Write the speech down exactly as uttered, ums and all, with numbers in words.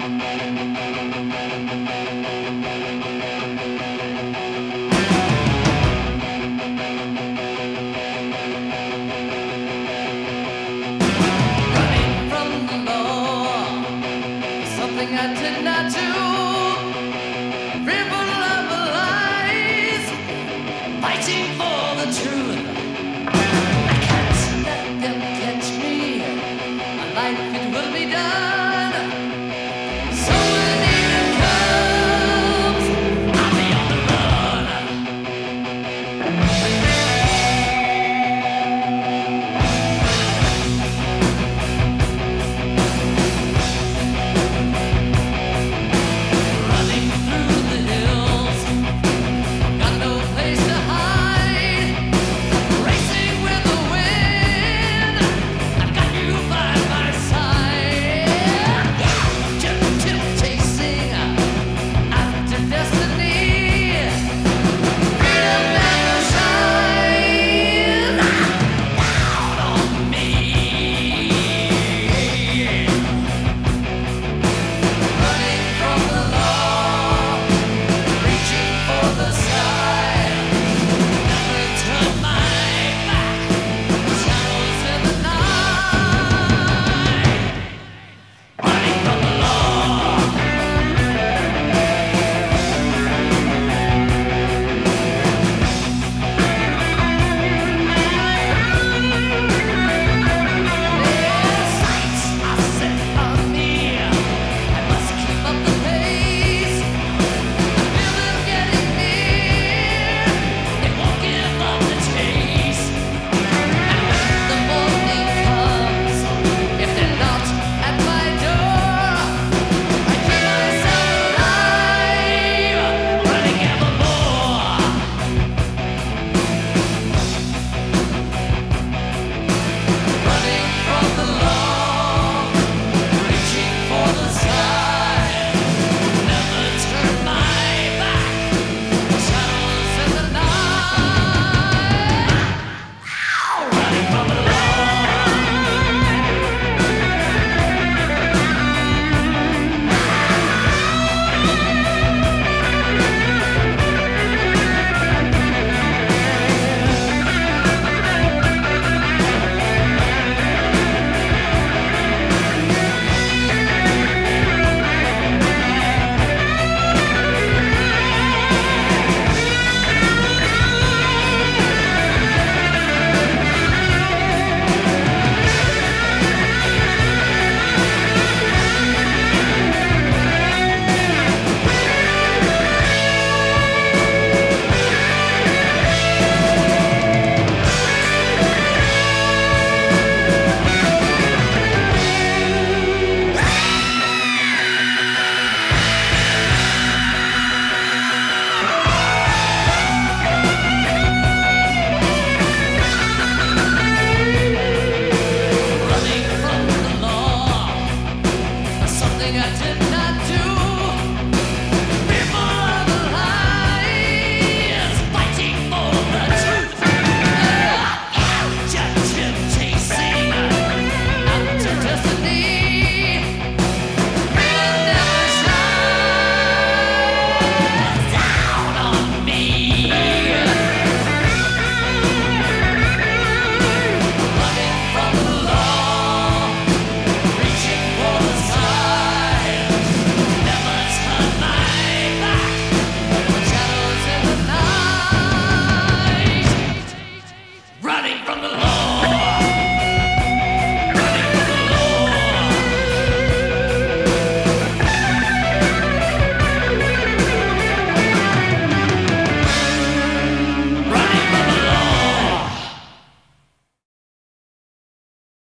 I did not do. River of lies, fighting for the truth. I can't let them catch me. My life it will be done. So when the evening comes, I'll be on the run. Running through the hills, got no place to hide. Racing with the wind, I've got you by my side. Chip, chip chasing after destiny. Freedom never shines down on me. Running from the law, reaching for the sky. Never turn my back. Shadows in the night. Running from the law. Their sights are set on me. I must keep up the pace. I feel them getting near. They won't give up the chase. And when the morning comes, if they're not at my door, I keep myself alive, running evermore. Running from the law, reaching for the sky. Never turn my back. Shadows in the night. Running from the law. Running from the law, something I did not do.